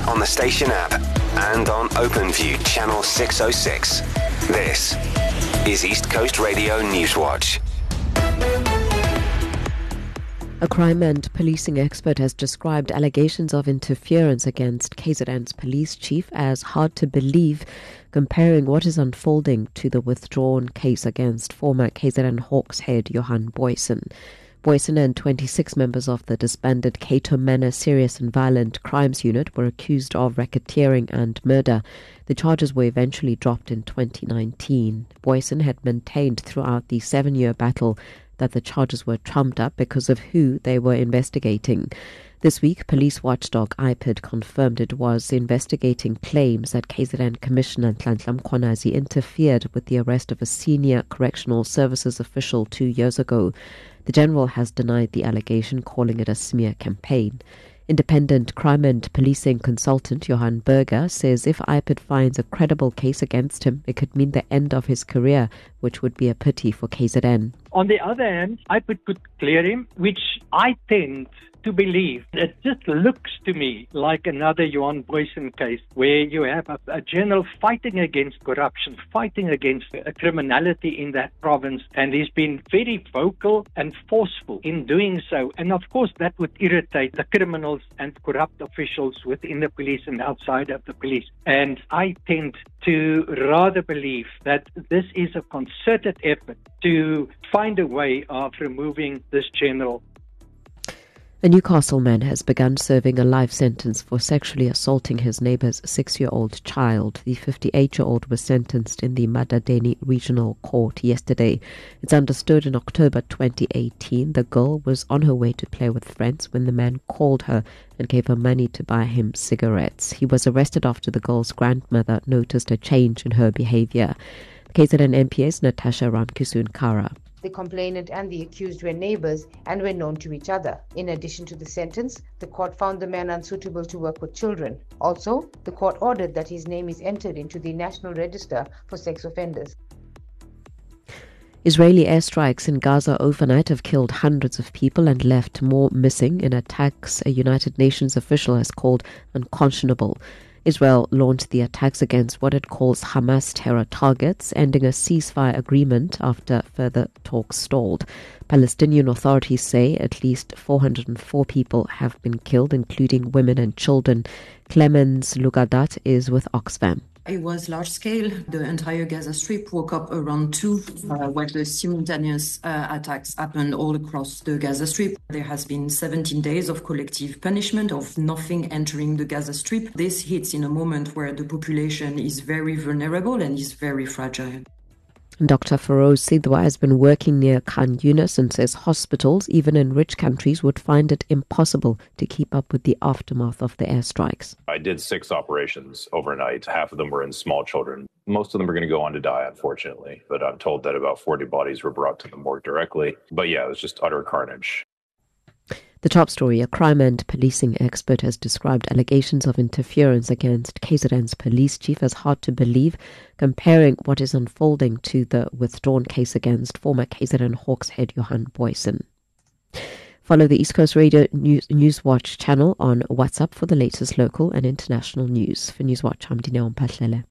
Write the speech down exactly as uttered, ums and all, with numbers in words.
on the station app and on OpenView channel six oh six. This is East Coast Radio Newswatch. A crime and policing expert has described allegations of interference against K Z N's police chief as hard to believe, comparing what is unfolding to the withdrawn case against former K Z N Hawks head Johan Booysen. Booysen and twenty-six members of the disbanded Cato Manor Serious and Violent Crimes Unit were accused of racketeering and murder. The charges were eventually dropped in twenty nineteen. Booysen had maintained throughout the seven-year battle that the charges were trumped up because of who they were investigating. This week, police watchdog I P I D confirmed it was investigating claims that K Z N Commissioner Nhlanhla Mkhwanazi interfered with the arrest of a senior correctional services official two years ago. The general has denied the allegation, calling it a smear campaign. Independent crime and policing consultant Johan Berger says if I P I D finds a credible case against him, it could mean the end of his career, which would be a pity for K Z N. On the other hand, I P I D could clear him, which I tend to believe. It just looks to me like another Johan Booysen case where you have a, a general fighting against corruption, fighting against uh, criminality in that province, and he's been very vocal and forceful in doing so. And of course that would irritate the criminals and corrupt officials within the police and outside of the police. And I tend to rather believe that this is a concerted effort to find a way of removing this general. A Newcastle man has begun serving a life sentence for sexually assaulting his neighbour's six-year-old child. The fifty-eight-year-old was sentenced in the Madadeni Regional Court yesterday. It's understood in October twenty eighteen the girl was on her way to play with friends when the man called her and gave her money to buy him cigarettes. He was arrested after the girl's grandmother noticed a change in her behaviour. K Z N N P A's Natasha Ramkisoon-Kara. The complainant and the accused were neighbours and were known to each other. In addition to the sentence, the court found the man unsuitable to work with children. Also, the court ordered that his name is entered into the National Register for Sex Offenders. Israeli airstrikes in Gaza overnight have killed hundreds of people and left more missing in attacks a United Nations official has called unconscionable. Israel launched the attacks against what it calls Hamas terror targets, ending a ceasefire agreement after further talks stalled. Palestinian authorities say at least four hundred four people have been killed, including women and children. Clemens Lugadat is with Oxfam. It was large scale. The entire Gaza Strip woke up around two, uh, where the simultaneous uh, attacks happened all across the Gaza Strip. There has been seventeen days of collective punishment, of nothing entering the Gaza Strip. This hits in a moment where the population is very vulnerable and is very fragile. Doctor Feroz Sidwa has been working near Khan Yunis and says hospitals, even in rich countries, would find it impossible to keep up with the aftermath of the airstrikes. I did six operations overnight. Half of them were in small children. Most of them are going to go on to die, unfortunately. But I'm told that about forty bodies were brought to the morgue directly. But yeah, it was just utter carnage. The top story, a crime and policing expert has described allegations of interference against K Z N's police chief as hard to believe, comparing what is unfolding to the withdrawn case against former K Z N Hawks head Johan Booysen. Follow the East Coast Radio News, Newswatch channel on WhatsApp for the latest local and international news. For Newswatch, I'm Dineo Mpahlele.